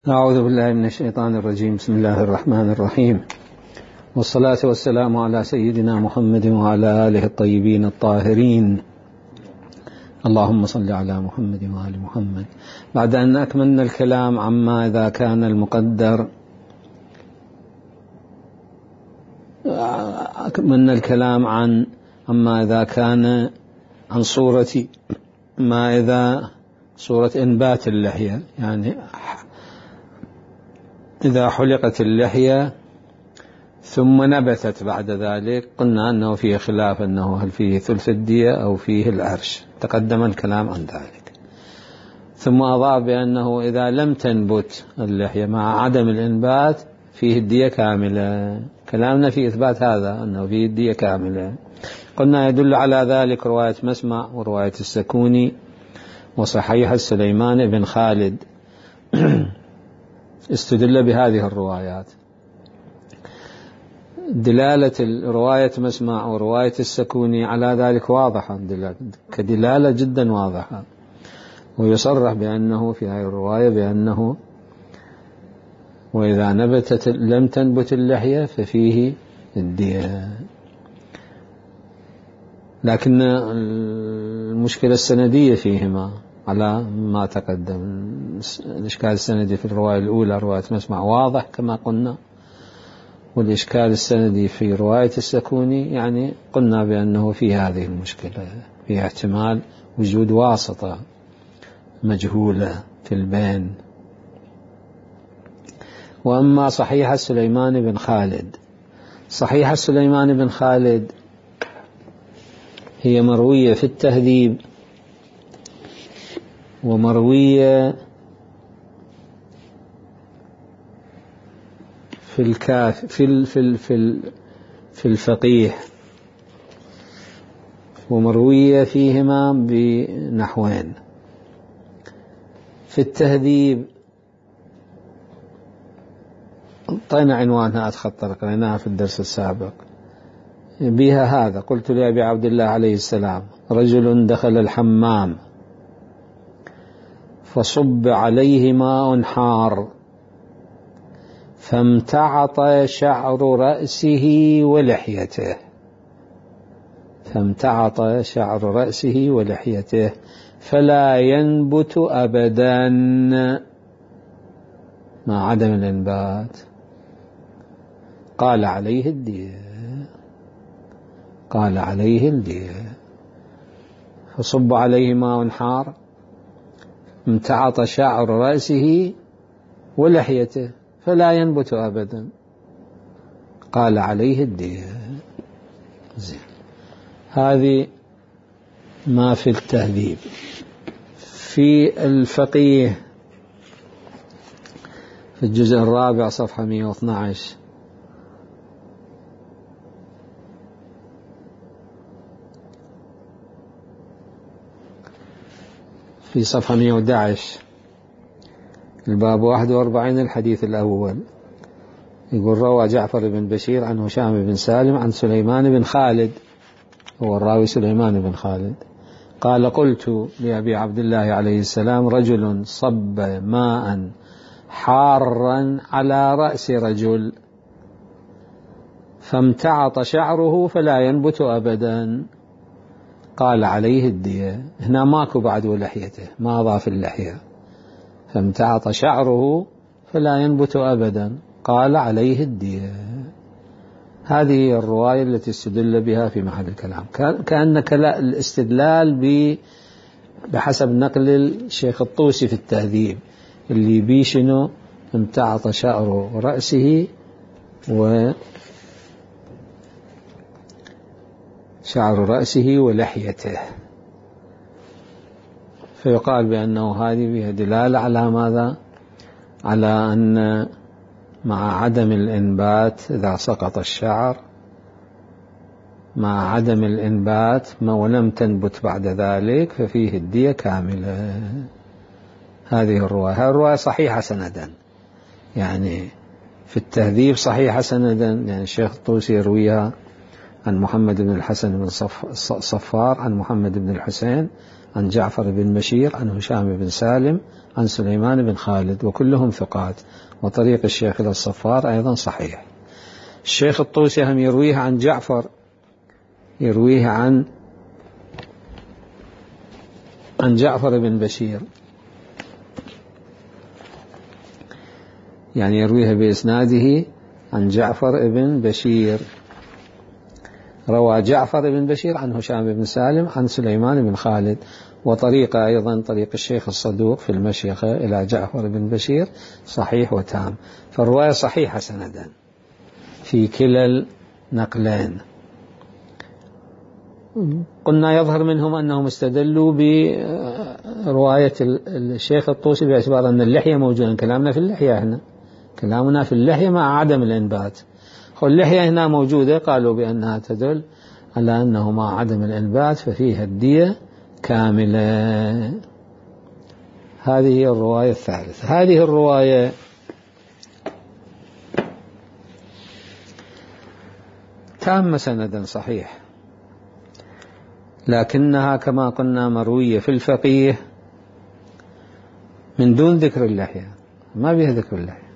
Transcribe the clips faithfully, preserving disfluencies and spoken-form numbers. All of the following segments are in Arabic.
أعوذ بالله من الشيطان الرجيم. بسم الله الرحمن الرحيم، والصلاة والسلام على سيدنا محمد وعلى آله الطيبين الطاهرين. اللهم صل على محمد وآل محمد. بعد أن أكملنا الكلام عما إذا كان المقدر أكملنا الكلام عن عما إذا كان عن صورة ما إذا صورة إنبات اللحية، يعني إذا حلقت اللحية ثم نبتت بعد ذلك، قلنا أنه فيه خلاف، أنه هل فيه ثلث الدية أو فيه العرش، تقدم الكلام عن ذلك. ثم أضاف بأنه إذا لم تنبت اللحية مع عدم الإنبات فيه الدية كاملة. كلامنا في إثبات هذا، أنه فيه الدية كاملة. قلنا يدل على ذلك رواية مسمع ورواية السكوني وصحيح السليمان بن خالد. استدل بهذه الروايات. دلالة رواية مسمع ورواية السكوني على ذلك واضحة، كدلالة جدا واضحة، ويصرح بأنه في هذه الرواية بأنه وإذا نبتت لم تنبت اللحية ففيه الدية. لكن المشكلة السندية فيهما على ما تقدم. الإشكال السندي في الرواية الأولى رواية مسمع واضح كما قلنا، والإشكال السندي في رواية السكوني يعني قلنا بأنه في هذه المشكلة، في احتمال وجود واسطة مجهولة في البين. وأما صحيح سليمان بن خالد، صحيح سليمان بن خالد هي مروية في التهذيب ومروية في الكاف في ال في ال في ال في الفقيه، ومروية فيهما بنحوين. في التهذيب طينا عنوانها أتخطر، قريناها في الدرس السابق. بها هذا: قلت لأبي عبد الله عليه السلام: رجل دخل الحمام فصب عليه ماء حار فامتعط شعر رأسه ولحيته فامتعط شعر رأسه ولحيته فلا ينبت أبدا مع عدم الإنبات. قال عليه الدية قال عليه الدية فصب عليه ماء حار امتعط شعر رأسه ولحيته فلا ينبت أبدا، قال عليه الدية. زين، هذه ما في التهذيب. في الفقيه في الجزء الرابع صفحة مئة واثني عشر في صفحة مئة وأحد عشر الباب واحد وأربعين الحديث الأول، يقول: روى جعفر بن بشير عن هشام بن سالم عن سليمان بن خالد، هو الراوي سليمان بن خالد، قال: قلت لأبي عبد الله عليه السلام: رجل صب ماء حارا على رأس رجل فامتعط شعره فلا ينبت أبدا، قال عليه الدية. هنا ماكو بعد ولحيته، ما أضاف اللحية. فامتعط شعره فلا ينبت أبدا، قال عليه الدية. هذه الرواية التي استدل بها في محل الكلام. كأنك الاستدلال بحسب نقل الشيخ الطوسي في التهذيب، اللي بيشنو امتعط شعر رأسه و شعر رأسه ولحيته، فيقال بأنه هذه بها دلالة على ماذا؟ على أن مع عدم الإنبات إذا سقط الشعر، مع عدم الإنبات ما ولم تنبت بعد ذلك ففيه الدية كاملة. هذه الرواية هذه الرواية صحيحة سندا، يعني في التهذيب صحيحة سندا، يعني الشيخ الطوسي يرويها عن محمد بن الحسن بن صفار عن محمد بن الحسين عن جعفر بن بشير عن هشام بن سالم عن سليمان بن خالد وكلهم ثقات، وطريق الشيخ الصفار أيضا صحيح. الشيخ الطوسي هم يرويه عن جعفر، يرويه عن عن جعفر بن بشير، يعني يرويها بإسناده عن جعفر بن بشير. روى جعفر بن بشير عن هشام بن سالم عن سليمان بن خالد، وطريقة أيضا طريق الشيخ الصدوق في المشيخة إلى جعفر بن بشير صحيح وتام، فالرواية صحيحة سندا في كلا النقلين. قلنا يظهر منهم أنهم استدلوا برواية الشيخ الطوسي باعتبار أن اللحية موجودة. كلامنا في اللحية هنا، كلامنا في اللحية مع عدم الإنبات. اللحية هنا موجودة، قالوا بأنها تدل على أنه مع عدم الإنبات ففيها الدية كاملة. هذه هي الرواية الثالثة. هذه الرواية تامة سندا صحيح، لكنها كما قلنا مروية في الفقيه من دون ذكر اللحية، ما بها ذكر اللحية.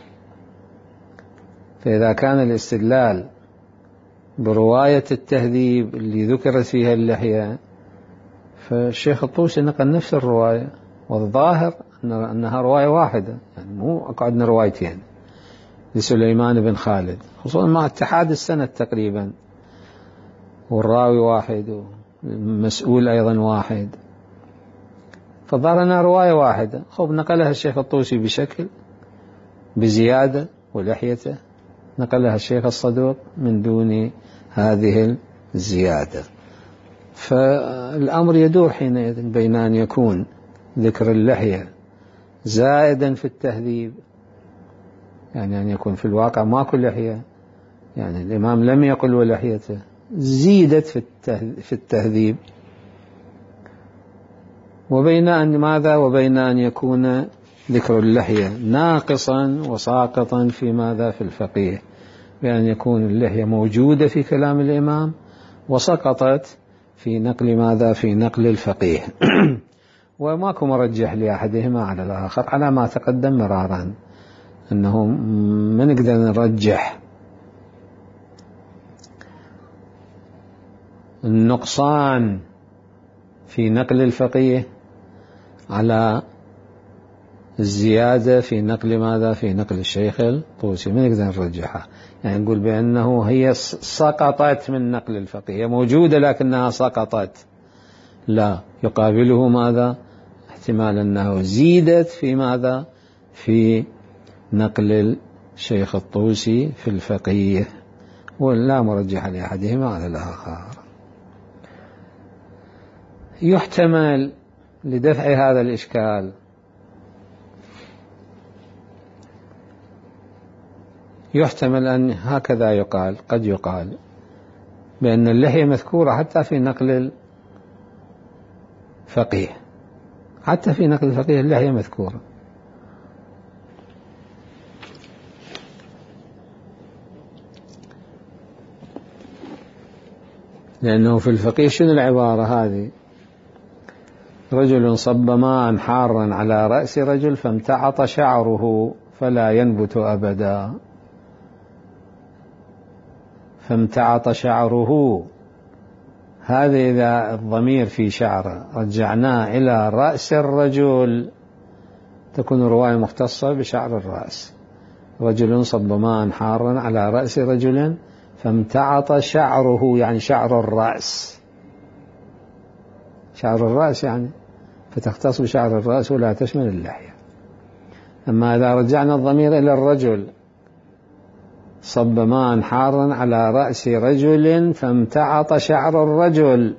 فإذا كان الاستدلال برواية التهذيب اللي ذكرت فيها اللحية، فالشيخ الطوسي نقل نفس الرواية، والظاهر أنها رواية واحدة، يعني مو أقعدنا روايتين لسليمان بن خالد، خصوصا مع اتحاد السند تقريبا، والراوي واحد والمسؤول أيضا واحد، فظهر أنها رواية واحدة. خب نقلها الشيخ الطوسي بشكل بزيادة ولحيته، نقلها الشيخ الصدوق من دون هذه الزيادة. فالأمر يدور حينئذ بين أن يكون ذكر اللحية زائدا في التهذيب، يعني أن يكون في الواقع ماكو لحية، يعني الإمام لم يقل ولحيته، زيدت في التهذيب، وبين أن ماذا وبين أن يكون ذكر اللحية ناقصا وساقطا في ماذا في الفقيه، بأن يكون اللحية موجودة في كلام الإمام وسقطت في نقل ماذا في نقل الفقيه. وماكو مرجح لأحدهما على الآخر، على ما تقدم مرارا أنه ما نقدر نرجح النقصان في نقل الفقيه على الزيادة في نقل ماذا في نقل الشيخ الطوسي، ما نقدر نرجحها، يعني نقول بأنه هي سقطت من نقل الفقيه، موجودة لكنها سقطت، لا، يقابله ماذا احتمال أنه زيدت في ماذا في نقل الشيخ الطوسي في الفقيه، ولا مرجح لأحدهما على الآخر. يحتمل لدفع هذا الإشكال يحتمل أن هكذا يقال، قد يقال بأن اللحية مذكورة حتى في نقل الفقيه، حتى في نقل الفقيه اللحية مذكورة، لأنه في الفقيه شنو العبارة هذه؟ رجل صب ماء حارا على رأس رجل فامتعط شعره فلا ينبت أبدا، فامتعط شعره، هذا إذا الضمير في شعره رجعناه إلى رأس الرجل تكون رواية مختصة بشعر الرأس. رجل صب ماء حارا على رأس رجل فامتعط شعره، يعني شعر الرأس، شعر الرأس يعني فتختص بشعر الرأس ولا تشمل اللحية. أما إذا رجعنا الضمير إلى الرجل، صب ماء حارا على رأس رجل فامتعط شعر الرجل،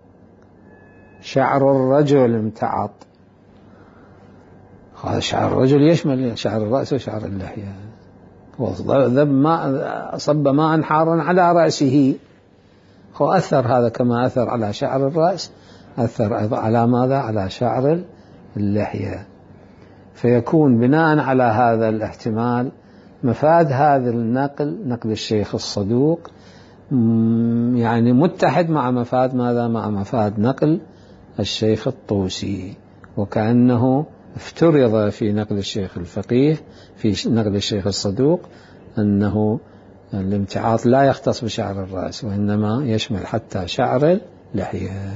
شعر الرجل امتعط، هذا شعر الرجل يشمل شعر الرأس وشعر اللحية. ذب ماء صب ماء حارا على رأسه، هو أثر هذا كما أثر على شعر الرأس، أثر على ماذا على شعر اللحية. فيكون بناء على هذا الاحتمال مفاد هذا النقل، نقل الشيخ الصدوق، يعني متحد مع مفاد ماذا مع مفاد نقل الشيخ الطوسي، وكأنه افترض في نقل الشيخ الفقيه في نقل الشيخ الصدوق أنه الامتعاط لا يختص بشعر الرأس وإنما يشمل حتى شعر اللحية.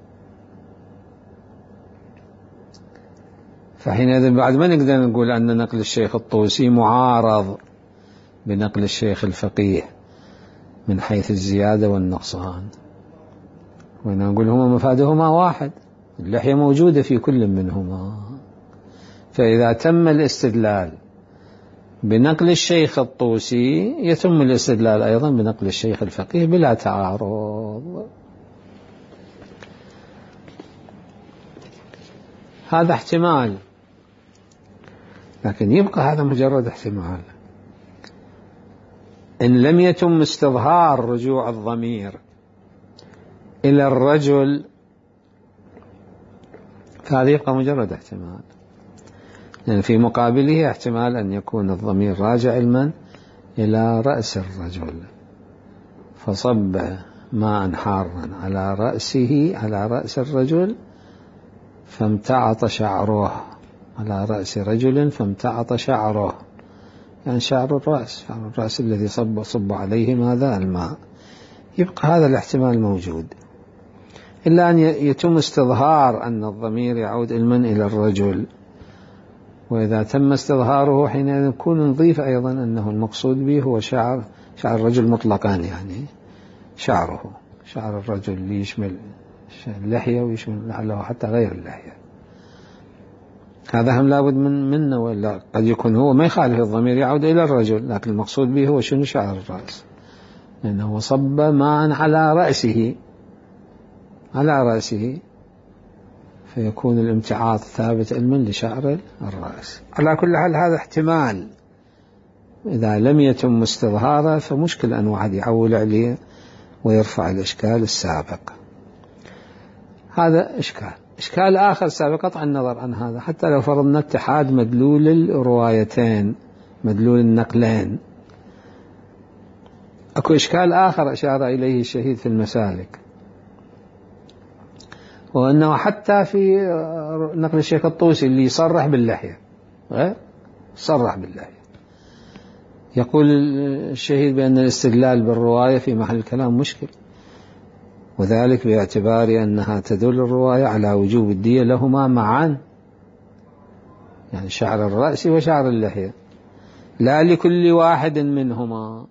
فحينئذ بعد ما نقدر نقول أن نقل الشيخ الطوسي معارض بنقل الشيخ الفقيه من حيث الزيادة والنقصان، ونقول هما مفادهما واحد، اللحية موجودة في كل منهما. فإذا تم الاستدلال بنقل الشيخ الطوسي يتم الاستدلال أيضا بنقل الشيخ الفقيه بلا تعارض. هذا احتمال، لكن يبقى هذا مجرد احتمال. إن لم يتم استظهار رجوع الضمير إلى الرجل فهذا يبقى مجرد احتمال، لأن في مقابله احتمال أن يكون الضمير راجع المن إلى رأس الرجل، فصب ماء حارا على رأسه على رأس الرجل فامتعط شعره، على رأس رجل فامتعط شعره، يعني شعر الرأس، شعر الرأس الذي صب صب عليه ماذا؟ الماء. يبقى هذا الاحتمال موجود، إلا أن يتم استظهار أن الضمير يعود المن إلى الرجل، وإذا تم استظهاره حينئذ نكون نضيف أيضا أنه المقصود به هو شعر شعر الرجل مطلقا، يعني شعره شعر الرجل اللي يشمل اللحية ويشمل لعله حتى غير اللحية. هذا هم لابد من منه، ولا قد يكون هو ما يخالف الضمير يعود إلى الرجل، لكن المقصود به هو شنو؟ شعر الرأس، لأنه صب ماء على رأسه على رأسه فيكون الامتعاط ثابت علما لشعر الرأس. على كل حال هذا احتمال، إذا لم يتم استظهاره فمشكل أن واحد يعول عليه ويرفع الإشكال السابق. هذا إشكال. إشكال آخر سابق قطع النظر عن هذا، حتى لو فرضنا اتحاد مدلول الروايتين مدلول النقلين، أكو إشكال آخر أشار إليه الشهيد في المسالك، وأنه حتى في نقل الشيخ الطوسي اللي يصرح باللحية صرح باللحية، يقول الشهيد بأن الاستدلال بالرواية في محل الكلام مشكل، وذلك باعتبار أنها تدل الرواية على وجوب الدية لهما معا، يعني شعر الرأس وشعر اللحية، لا لكل واحد منهما.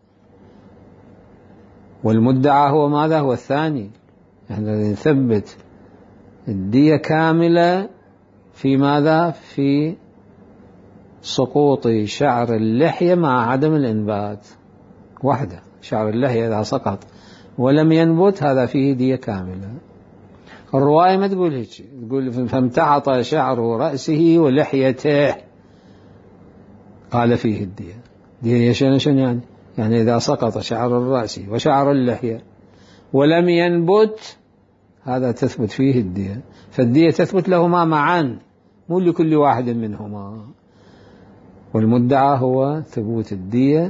والمدعى هو ماذا؟ هو الثاني، يعني نثبت الدية كاملة في ماذا؟ في سقوط شعر اللحية مع عدم الإنبات وحده. شعر اللحية إذا سقط ولم ينبت هذا فيه دية كاملة. الرواية ما تقول هيك، تقول فامتعط شعر رأسه ولحيته قال فيه الدية. دية شنو شنو يعني؟ يعني إذا سقط شعر الرأس وشعر اللحية ولم ينبت هذا تثبت فيه الدية، فالدية تثبت لهما معا مو لكل واحد منهما. والمدعى هو ثبوت الدية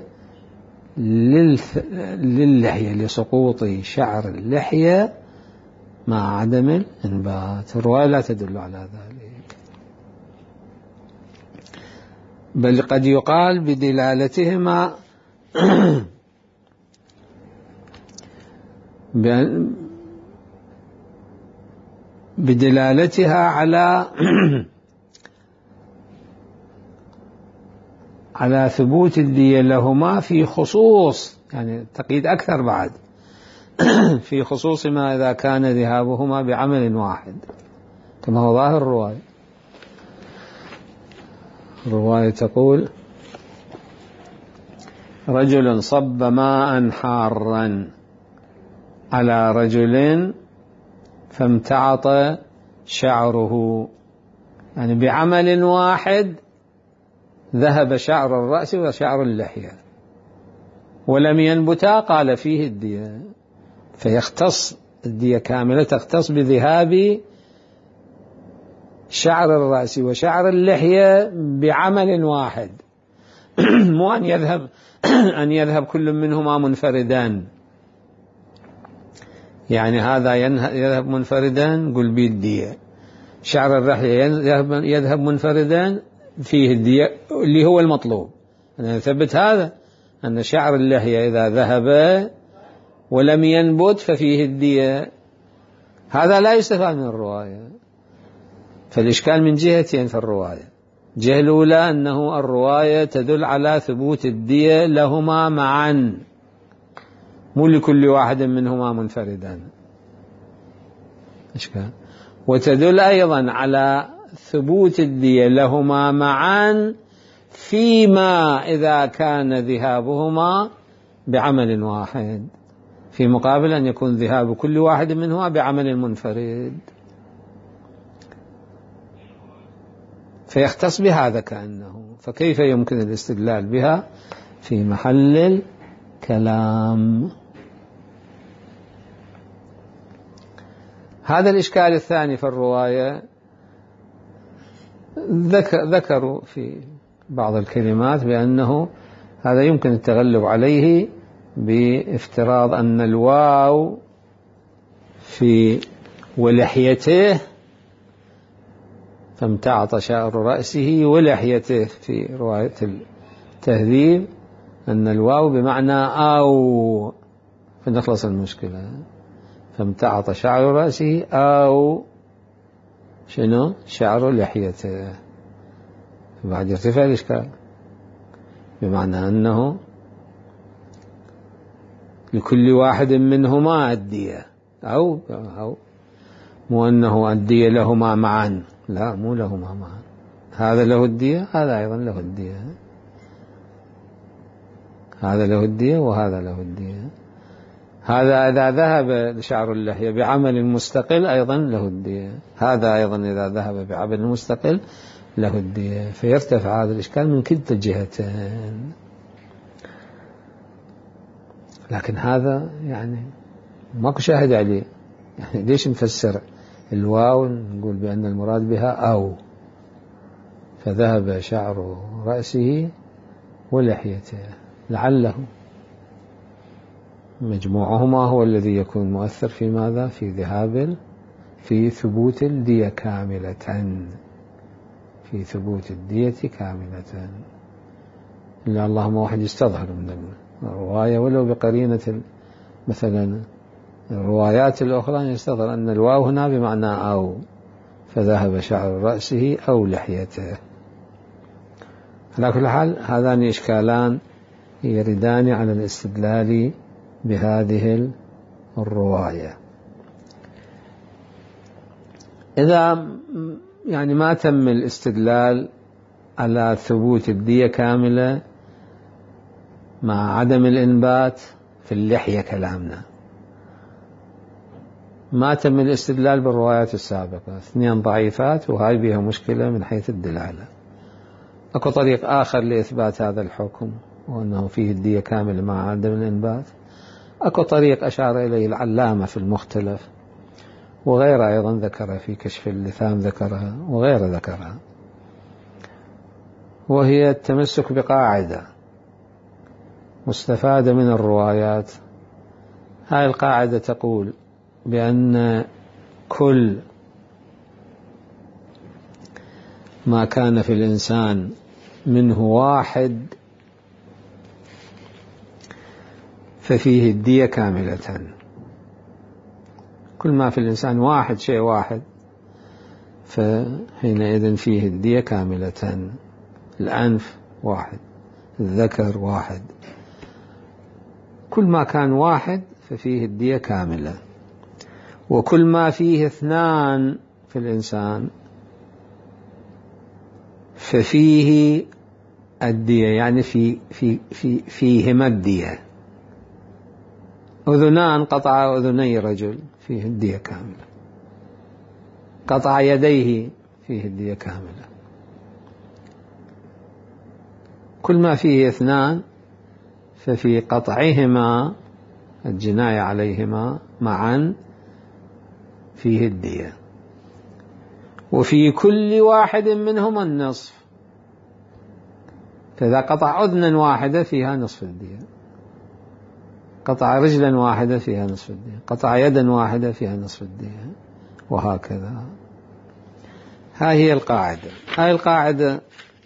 للحية لسقوط شعر اللحية مع عدم الإنبات. الرواية لا تدل على ذلك، بل قد يقال بدلالتهما بدلالتها على على ثبوت الدية لهما في خصوص، يعني تقييد أكثر بعد في خصوص ما إذا كان ذهابهما بعمل واحد كما هو ظاهر الرواية. الرواية تقول رجل صب ماء حارا على رجل فامتعط شعره، يعني بعمل واحد ذهب شعر الرأس وشعر اللحية ولم ينبتا قال فيه الدية. فيختص الدية كاملة تختص بذهاب شعر الرأس وشعر اللحية بعمل واحد مو أن يذهب أن يذهب كل منهما منفردان. يعني هذا يذهب منفردا قل به الدية، شعر اللحية يذهب منفردا فيه الدية اللي هو المطلوب. أنا أثبت هذا أن شعر اللحية إذا ذهب ولم ينبت ففيه الدية، هذا لا يستفاد من الرواية. فالإشكال من جهتين في الرواية، الجهة الأولى أنه الرواية تدل على ثبوت الدية لهما معا مو لكل واحد منهما منفردا، إشكال. وتدل أيضا على ثبوت الدية لهما معا فيما إذا كان ذهابهما بعمل واحد، في مقابل أن يكون ذهاب كل واحد منهما بعمل منفرد، فيختص بهذا كأنه. فكيف يمكن الاستدلال بها في محل الكلام؟ هذا الإشكال الثاني في الرواية ذكروا في بعض الكلمات بأنه هذا يمكن التغلب عليه بافتراض أن الواو في ولحيته فامتعط شعر رأسه ولحيته في رواية التهذيب أن الواو بمعنى أو، فنخلص المشكلة. فامتعط شعر رأسه أو شنو شعر لحيته، بعد يرتفع الإشكال، بمعنى أنه لكل واحد منهما الدية، أو أو مو أنه الدية لهما معا، لا مو لهما معا، هذا له الدية هذا أيضا له الدية، هذا له الدية وهذا له الدية. هذا إذا ذهب شعر اللحية بعمل مستقل أيضا له الدية، هذا أيضا إذا ذهب بعمل مستقل له الدية، فيرتفع هذا الإشكال من كلتا الجهتين. لكن هذا يعني ماكو شاهد عليه، يعني ليش نفسر الواو نقول بأن المراد بها أو، فذهب شعر رأسه ولحيته، لعله مجموعهما هو الذي يكون مؤثر في ماذا؟ في ذهاب في ثبوت الدية كاملة، في ثبوت الدية كاملة. إلا اللهم واحد يستظهر من الرواية ولو بقرينة مثلا الروايات الأخرى يستظهر أن الواو هنا بمعنى أو، فذهب شعر رأسه أو لحيته. على كل حال هذان إشكالان يردان على الاستدلال بهذه الرواية. إذا يعني ما تم الاستدلال على ثبوت الدية كاملة مع عدم الإنبات في اللحية كلامنا، ما تم الاستدلال بالروايات السابقة، اثنين ضعيفات وهاي بها مشكلة من حيث الدلالة. أكو طريق آخر لإثبات هذا الحكم وأنه فيه الدية كاملة مع عدم الإنبات، أكو طريق أشار إليه العلامة في المختلف، وغيره أيضا ذكر في كشف اللثام ذكرها، وغيره ذكرها، وهي التمسك بقاعدة مستفادة من الروايات. هاي القاعدة تقول بأن كل ما كان في الإنسان منه واحد ففيه الدية كاملة. كل ما في الإنسان واحد شيء واحد فحينئذ فيه الدية كاملة. الأنف واحد، الذكر واحد، كل ما كان واحد ففيه الدية كاملة. وكل ما فيه اثنان في الإنسان ففيه الدية، يعني في في في فيهما الدية. أذنان قطع أذني رجل فيه الدية كاملة، قطع يديه فيه الدية كاملة. كل ما فيه اثنان ففي قطعهما الجناية عليهما معا فيه الدية، وفي كل واحد منهما النصف، فإذا قطع أذنا واحدة فيها نصف الدية. قطع رجلا واحدة فيها نصف الدية، قطع يدا واحدة فيها نصف الدية، وهكذا. هاي هي القاعدة. هاي القاعدة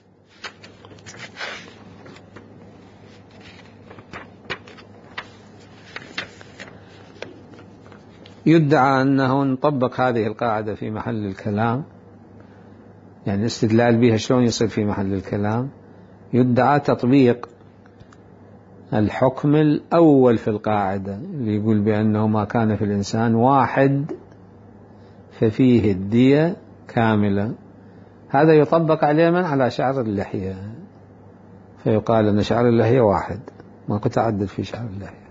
يدعى أنه نطبق هذه القاعدة في محل الكلام، يعني الاستدلال بها شلون يصير في محل الكلام؟ يدعى تطبيق الحكم الأول في القاعدة اللي يقول بأنه ما كان في الإنسان واحد ففيه الدية كاملة. هذا يطبق عليه من؟ على شعر اللحية، فيقال أن شعر اللحية واحد، ما كنت أعدل في شعر اللحية،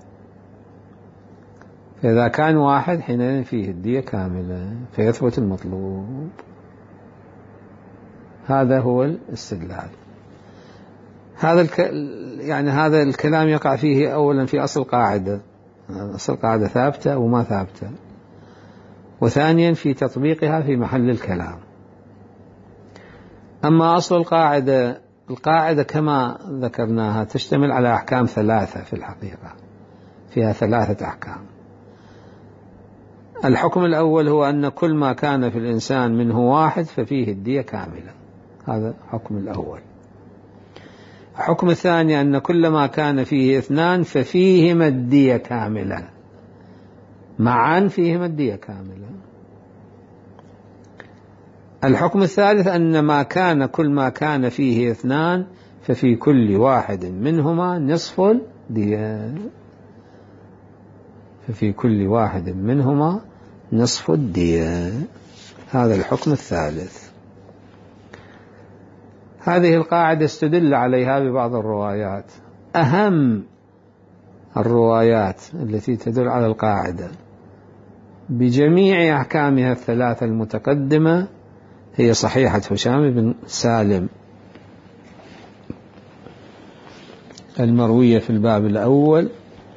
فإذا كان واحد حينئذ فيه الدية كاملة فيثبت المطلوب. هذا هو الاستدلال. هذا الك... يعني هذا الكلام يقع فيه أولا في أصل قاعدة، أصل قاعدة ثابتة وما ثابتة، وثانيا في تطبيقها في محل الكلام. أما أصل القاعدة، القاعدة كما ذكرناها تشتمل على أحكام ثلاثة في الحقيقة، فيها ثلاثة أحكام. الحكم الأول هو أن كل ما كان في الإنسان منه واحد ففيه الدية كاملة، هذا الحكم الأول. الحكم الثاني أن كل ما كان فيه اثنان ففيهما الدية كاملة، معا فيهما الدية كاملة. الحكم الثالث أن ما كان كل ما كان فيه اثنان ففي كل واحد منهما نصف الدية، ففي كل واحد منهما نصف الدية. هذا الحكم الثالث. هذه القاعدة استدل عليها ببعض الروايات. أهم الروايات التي تدل على القاعدة بجميع أحكامها الثلاثة المتقدمة هي صحيحة هشام بن سالم المروية في الباب الأول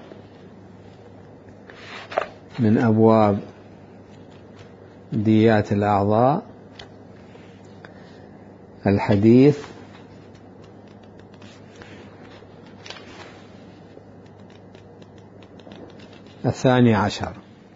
من أبواب ديات الأعضاء، الحديث الثاني عشر،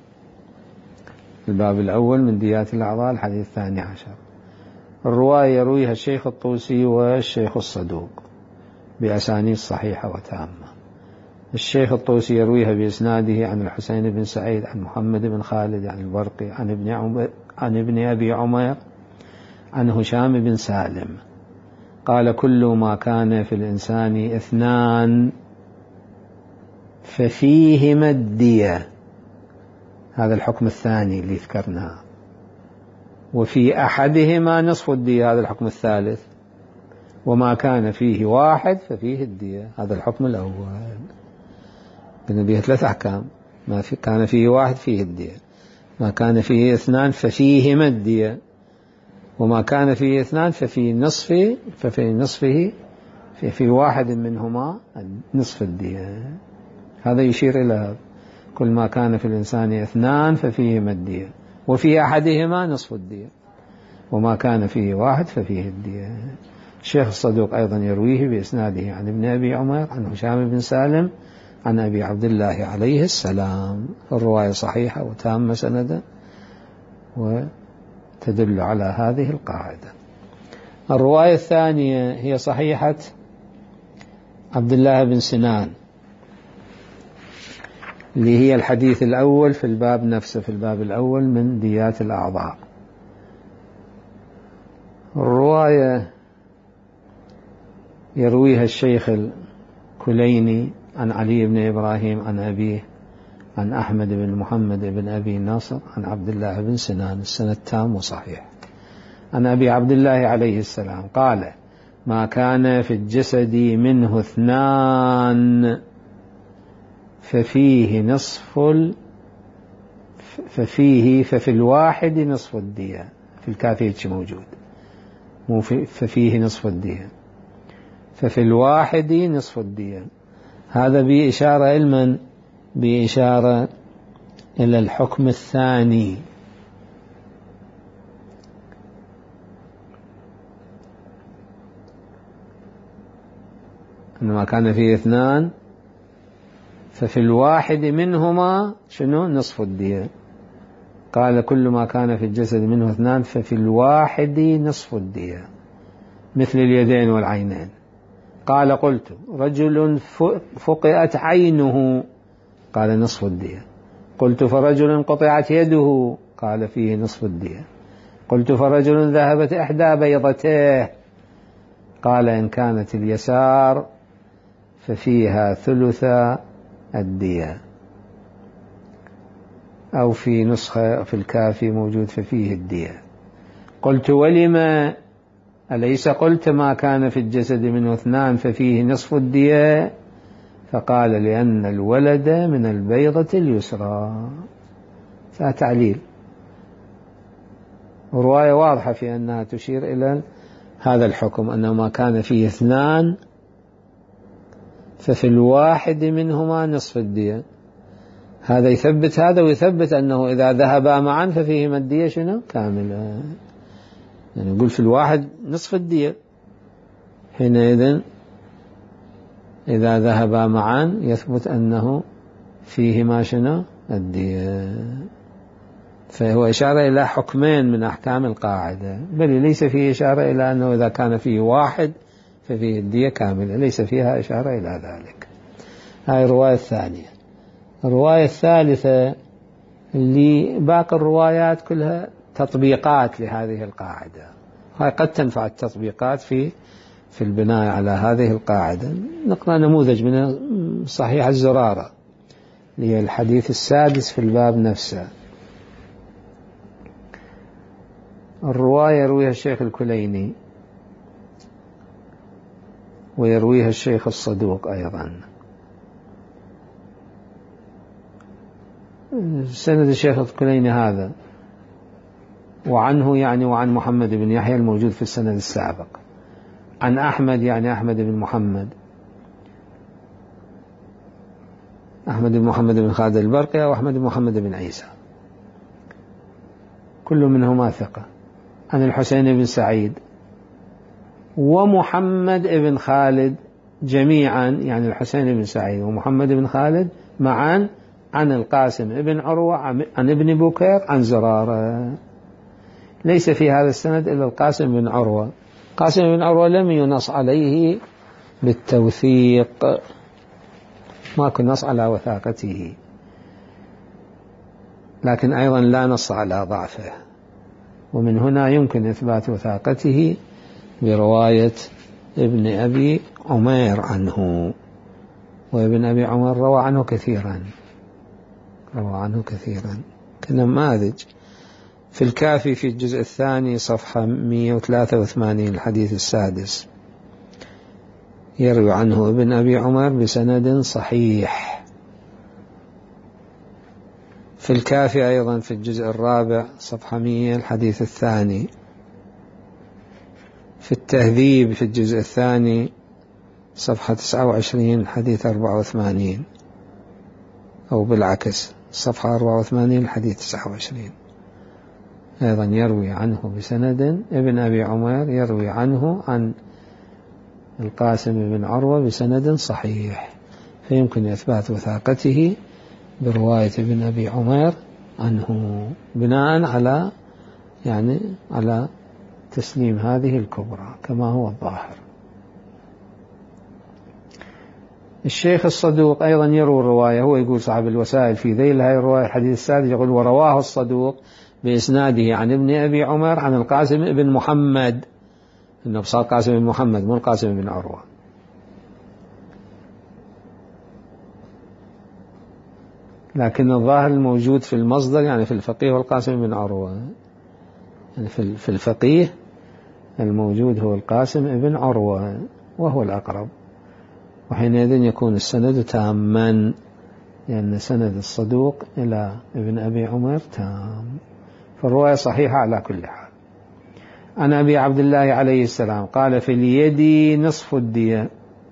الباب الأول من ديات الأعضاء الحديث الثاني عشر. الرواية يرويها الشيخ الطوسي والشيخ الصدوق بأسانيد صحيحة وتامة. الشيخ الطوسي يرويها بإسناده عن الحسين بن سعيد عن محمد بن خالد عن البرقي عن ابن عمر عن ابن أبي عمر عن هشام بن سالم قال: كل ما كان في الإنسان اثنان ففيهما الدية، هذا الحكم الثاني اللي ذكرناه، وفي أحدهما نصف الدية، هذا الحكم الثالث، وما كان فيه واحد ففيه الدية، هذا الحكم الأول. قلنا بها ثلاث أحكام: ما في كان فيه واحد فيه الدية، ما كان فيه اثنان ففيهما الدية، وما كان فيه اثنان ففي نصف ففي نصفه في, في واحد منهما نصف الدية. هذا يشير إلى كل ما كان في الإنسان اثنان ففيهما الدية، وفي أحدهما نصف الدية، وما كان فيه واحد ففيه الدية. الشيخ الصدوق أيضا يرويه بإسناده عن ابن أبي عمر عن هشام بن سالم عن أبي عبد الله عليه السلام. الرواية صحيحة وتامة سندا وتدل على هذه القاعدة. الرواية الثانية هي صحيحة عبد الله بن سنان اللي هي الحديث الأول في الباب نفسه، في الباب الأول من ديات الأعضاء. الرواية يرويها الشيخ الكليني عن علي بن إبراهيم عن أبيه عن أحمد بن محمد بن أبي ناصر عن عبد الله بن سنان، السند تام وصحيح، عن أبي عبد الله عليه السلام قال: ما كان في الجسد منه اثنان ففيه نصف ال... ففيه ففي الواحد نصف الدية، في الكافية موجود، مو في ففيه نصف الدية، ففي الواحد نصف الدية. هذا بإشارة علما بإشارة إلى الحكم الثاني، أنما كان فيه اثنان ففي الواحد منهما شنو؟ نصف الدية. قال كل ما كان في الجسد منه اثنان ففي الواحد نصف الدية مثل اليدين والعينين. قال قلت رجل فقئت عينه، قال نصف الدية. قلت فرجل قطعت يده، قال فيه نصف الدية. قلت فرجل ذهبت إحدى بيضتيه، قال إن كانت اليسار ففيها ثلث الدية. أو في نسخة في الكافي موجود ففيه الدية. قلت ولما؟ أليس قلت ما كان في الجسد منه اثنان ففيه نصف الدية؟ فقال لأن الولد من البيضة اليسرى. فتعليل رواية واضحة في أنها تشير إلى هذا الحكم، أنه ما كان فيه اثنان ففي الواحد منهما نصف الدية. هذا يثبت هذا، ويثبت أنه إذا ذهبا معا ففيهما الدية شنو؟ كاملة. يعني يقول في الواحد نصف الدية، حينئذ إذا ذهبا معا يثبت أنه فيهما شنو؟ الدية. فهو إشارة إلى حكمين من أحكام القاعدة، بل ليس فيه إشارة إلى أنه إذا كان فيه واحد ففيه الدية كاملة، ليس فيها إشارة إلى ذلك. هاي الرواية الثانية. الرواية الثالثة اللي باقي الروايات كلها تطبيقات لهذه القاعدة، هاي قد تنفع التطبيقات في في البناء على هذه القاعدة. نقرأ نموذج من صحيح الزرارة اللي هي الحديث السادس في الباب نفسه. الرواية يرويها الشيخ الكليني ويرويها الشيخ الصدوق أيضا. سند الشيخ الكليني هذا، وعنه يعني وعن محمد بن يحيى الموجود في السند السابق، عن أحمد يعني أحمد بن محمد أحمد بن محمد بن خالد البرقي وأحمد بن محمد بن عيسى، كل منهما ثقة، عن الحسين بن سعيد ومحمد بن خالد جميعا، يعني الحسين بن سعيد ومحمد بن خالد معا، عن القاسم بن عروة عن ابن بكير عن زرارة. ليس في هذا السند إلا القاسم بن عروة. قاسم بن عروة لم ينص عليه بالتوثيق، ماكو نص على وثاقته، لكن أيضا لا نص على ضعفه، ومن هنا يمكن إثبات وثاقته برواية ابن أبي عمير عنه، وابن أبي عمر روى عنه كثيرا روى عنه كثيرا كنماذج. في الكافي في الجزء الثاني صفحة مئة وثلاثة وثمانين الحديث السادس يروي عنه ابن أبي عمر بسند صحيح. في الكافي أيضا في الجزء الرابع صفحة مئة الحديث الثاني. في التهذيب في الجزء الثاني صفحة تسعة وعشرين الحديث أربعة وثمانين، أو بالعكس صفحة أربعة وثمانين الحديث تسعة وعشرين، أيضا يروي عنه بسند ابن أبي عمر يروي عنه عن القاسم بن عروة بسند صحيح، فيمكن إثبات وثاقته برواية ابن أبي عمر عنه بناء على يعني على تسليم هذه الكبرى كما هو الظاهر. الشيخ الصدوق أيضا يروي الرواية، هو يقول صاحب الوسائل في ذيل هاي الرواية الحديث السادس يقول ورواه الصدوق بإسناده عن ابن أبي عمر عن القاسم بن محمد، إنه صار قاسم بن محمد مو القاسم بن عروة. لكن الظاهر الموجود في المصدر يعني في الفقيه والقاسم بن عروة، يعني في الفقيه الموجود هو القاسم بن عروة وهو الأقرب، وحينئذ يكون السند تاما، لأن سند الصدوق إلى ابن أبي عمر تام، فالرواية صحيحة على كل حال. عن أبي عبد الله عليه السلام قال في اليد نصف الدية.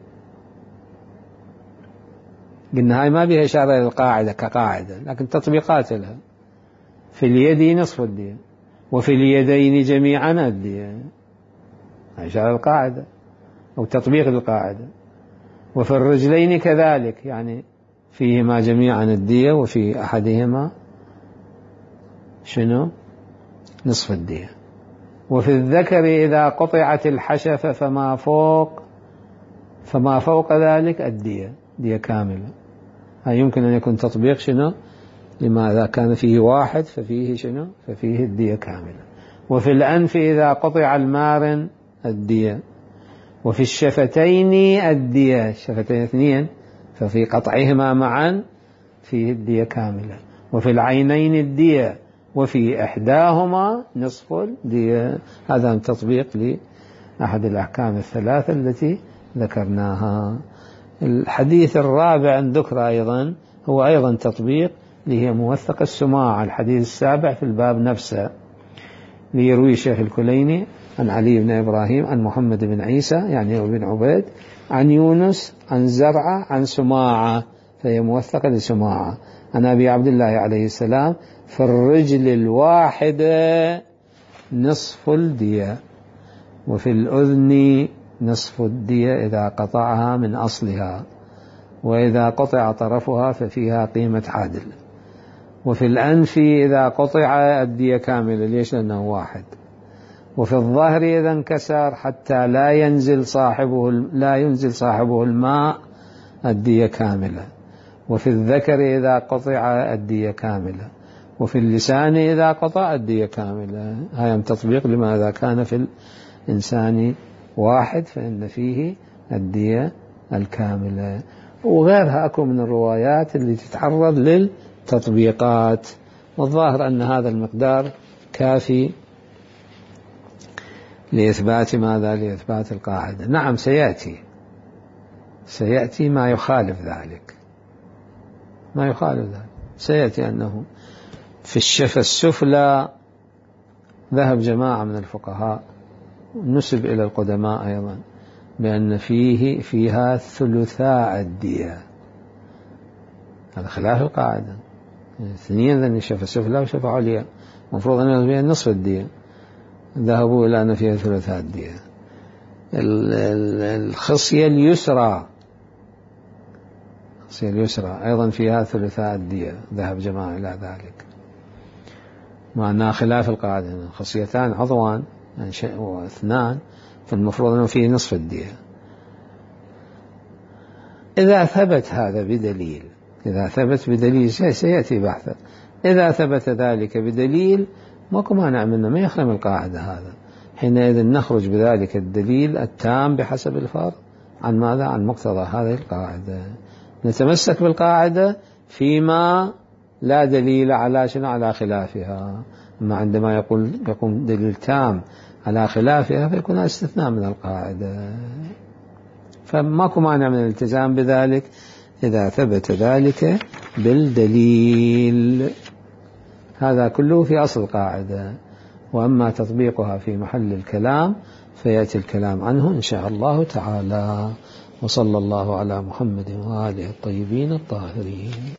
قلنا هاي ما بها إشارة للقاعدة كقاعدة، لكن تطبيقات لها. في اليد نصف الدية، وفي اليدين جميعا الدية، إشارة القاعدة أو تطبيق القاعدة. وفي الرجلين كذلك، يعني فيهما جميعا الدية، وفي أحدهما شنو؟ نصف الدية. وفي الذكر إذا قطعت الحشفة فما فوق فما فوق ذلك الدية، دية كاملة. هاي يمكن أن يكون تطبيق شنو؟ لماذا كان فيه واحد ففيه شنو؟ ففيه الدية كاملة. وفي الأنف إذا قطع المارن الدية. وفي الشفتين الدية، الشفتين اثنين ففي قطعهما معا فيه الدية كاملة. وفي العينين الدية، وفي إحداهما نصف الدية. هذا تطبيق لأحد الأحكام الثلاثة التي ذكرناها. الحديث الرابع ذكر أيضا هو أيضا تطبيق لهي موثق السماع، الحديث السابع في الباب نفسه، ليروي الشيخ الكليني عن علي بن إبراهيم عن محمد بن عيسى يعني بن عبيد عن يونس عن زرعة عن سماعة، فهي موثقة لسماعة عن أبي عبد الله عليه السلام: في الرجل الواحدة نصف الدية، وفي الأذن نصف الدية إذا قطعها من أصلها، وإذا قطع طرفها ففيها قيمة عادل. وفي الأنف إذا قطع الدية كاملة، ليش؟ لأنه واحد. وفي الظهر إذا انكسر حتى لا ينزل صاحبه لا ينزل صاحبه الماء الدية كاملة. وفي الذكر إذا قطع الدية كاملة. وفي اللسان إذا قطع الدية كاملة. هذا تطبيق لماذا كان في الإنسان واحد فإن فيه الدية الكاملة. وغيرها أكو من الروايات اللي تتعرض للتطبيقات، والظاهر أن هذا المقدار كافي لإثبات ماذا؟ لإثبات القاعدة. نعم سيأتي سيأتي ما يخالف ذلك ما يخالف ذلك سيأتي أنه في الشفة السفلى ذهب جماعة من الفقهاء نسب إلى القدماء أيضا بأن فيه فيها ثلثاء الدية. هذا خلاف القاعدة. اثنين ذن الشفة السفلى وشفة عليا المفروض أن يكون فيها نصف الدية، ذهبوا إلى أن فيها ثلثاء الدية. الخصية اليسرى الخصية اليسرى أيضا فيها ثلثاء الدية، ذهب جماعة إلى ذلك، مع أنها خلاف القاعدة. خصيتان عضوان واثنان فالمفروض أنه فيه نصف الدية. إذا ثبت هذا بدليل إذا ثبت بدليل سيأتي بحثا إذا ثبت ذلك بدليل ماكو مانع منه، ما يخرم القاعدة. هذا حينئذ نخرج بذلك الدليل التام بحسب الفرض عن ماذا؟ عن مقتضى هذه القاعدة. نتمسك بالقاعدة فيما لا دليل على شنو؟ على خلافها. أما عندما يقول يكون دليل تام على خلافها فيكون استثناء من القاعدة، فماكو مانع من الالتزام بذلك إذا ثبت ذلك بالدليل. هذا كله في أصل القاعدة. وأما تطبيقها في محل الكلام فيأتي الكلام عنه إن شاء الله تعالى. وصلى الله على محمد وآله الطيبين الطاهرين.